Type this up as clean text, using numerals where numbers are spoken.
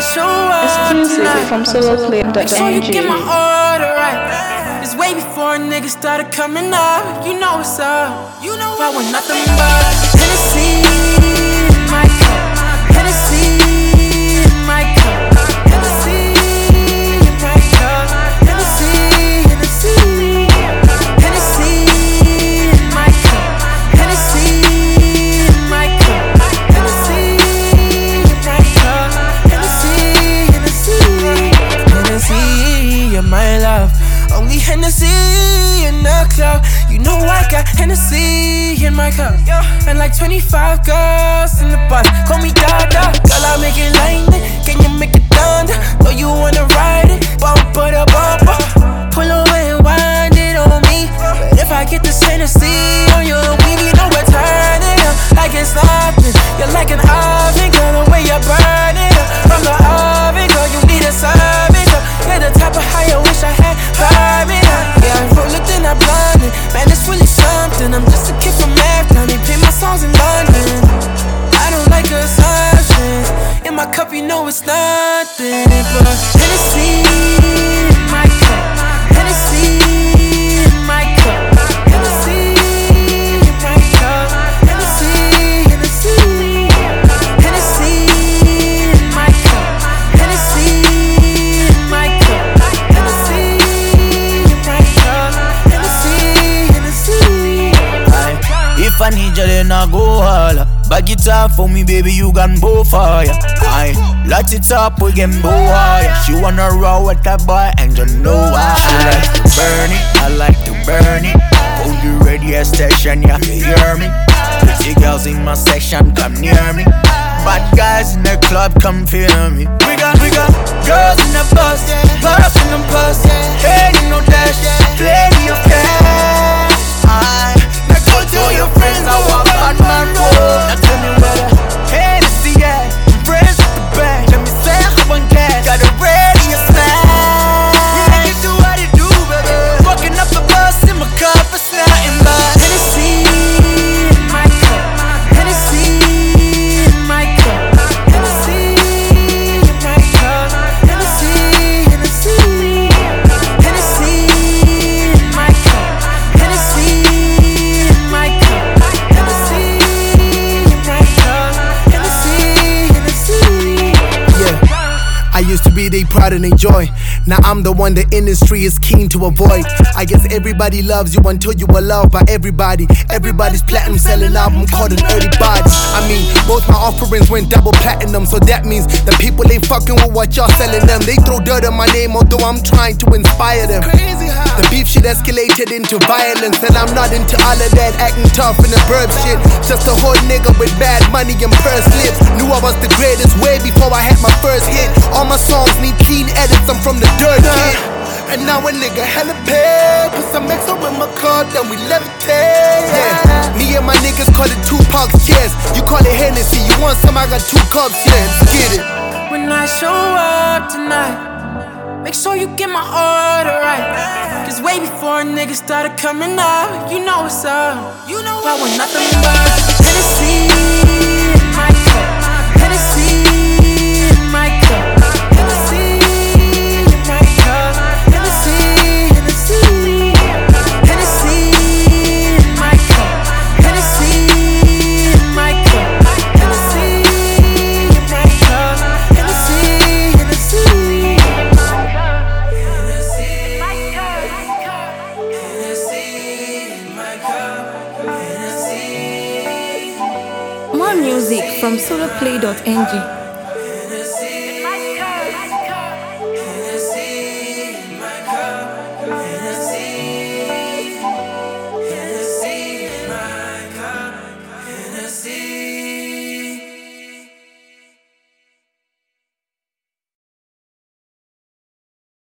show up Exclusive from tonight, make sure you get my soloclip.ng. order right. It's way before niggas started coming up. You know what's up. You know I want nothing but Hennessy in my cup, Hennessy in my cup, Hennessy in my cup, Hennessy, Hennessy, Hennessy in my cup, Hennessy in my cup, Hennessy in my cup, Hennessy, Hennessy, Hennessy, you're my love. Only Hennessy in the club. You know I got Hennessy in my cup. And like 25 girls in the bus. Call me Dada. Girl, I make it lightning. Can you make it thunder? Know you wanna ride it. Bumper to bumper. Pull away and wind it on me. But if I get this Hennessy on you, we need no return it up. Like it's nothing. You're like an oven, girl. The way you burn it up. From the oven, girl, you need to serve it up. You're the type of high I wish I had. Burn it up. Yeah, I roll it, then I blind it. Man, it's really something. I'm just a kid from Africa. They play my songs in London. I don't like assumptions. In my cup, you know it's nothing but Hennessy in my cup, Hennessy in my cup, Hennessy in my cup, Hennessy, Hennessy, Hennessy in my cup, Hennessy in my cup, Hennessy in my cup, Hennessy, Hennessy. If I need you, then I go holla. Back it up for me, baby, you can go fire. I light it up, we can go higher. She wanna roll with that boy, and you know why. I like to burn it, I like to burn it. Hold the radio station, yeah, you hear me. Pretty girls in my section, come near me. Bad guys in the club, come feel me. We got girls in the bus, bus in the bus. Hey, you know dash, plenty of cash. Now go tell your friends I want bad man roll. Now tell me where the Hennessy at. I'm friends with the bank. Let me say how one cash. Got a ready a snack. We make it do what it do, baby. Fucking up the bus in my cup, it's nothing but Hennessy in my cup, Hennessy in my cup, Hennessy in my cup, Hennessy, Hennessy, Hennessy in my cup, Hennessy in my cup, Hennessy in my cup, Hennessy, Hennessy. Yeah, I used to be their pride and their joy. Now I'm the one the industry is keen to avoid. I guess everybody loves you until you are loved by everybody. Everybody's platinum selling album called an early body. I mean, both my offerings went double platinum, so that means the people ain't fucking with what y'all selling them. They throw dirt on my name, although I'm trying to inspire them. The beef shit escalated into violence, and I'm not into all of that acting tough in the burb shit. Just a whole nigga with bad money and purse lips. Knew I was the greatest way before I had my first hit. All my songs need clean edits, I'm from the dirt kid. And now a nigga hella paid. Put some extra in my car, then we levitate. Yeah. Me and my niggas call it Tupac's chest. You call it Hennessy, you want some, I got 2 cups, yeah, let's get it. When I show up tonight, make sure you get my order right. Cause way before niggas started coming up, you know what's up. You know I want nothing but Hennessy in my cup, Hennessy in my cup, Hennessy in my cup, Hennessy, Hennessy, Hennessy in my cup, Hennessy in my cup, Hennessy in my cup, Hennessy, Hennessy. More music from soloclip.ng.